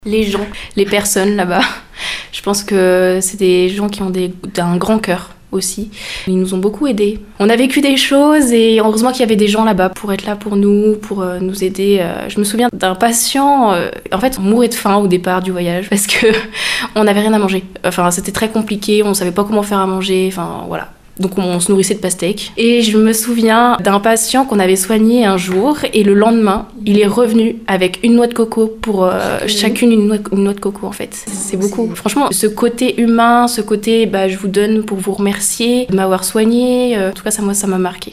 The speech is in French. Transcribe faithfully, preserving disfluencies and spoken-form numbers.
Les gens, les personnes là-bas, je pense que c'est des gens qui ont des, un grand cœur aussi. Ils nous ont beaucoup aidés. On a vécu des choses et heureusement qu'il y avait des gens là-bas pour être là pour nous, pour euh, nous aider. Euh, je me souviens d'un patient, euh, en fait on mourait de faim au départ du voyage parce que on n'avait rien à manger. Enfin c'était très compliqué, on savait pas comment faire à manger, enfin voilà. Donc on se nourrissait de pastèques. Et je me souviens d'un patient qu'on avait soigné un jour et le lendemain, il est revenu avec une noix de coco pour euh, chacune une noix, une noix de coco en fait. C'est beaucoup. Franchement, ce côté humain, ce côté bah, je vous donne pour vous remercier de m'avoir soigné, euh, en tout cas ça, moi, ça m'a marqué.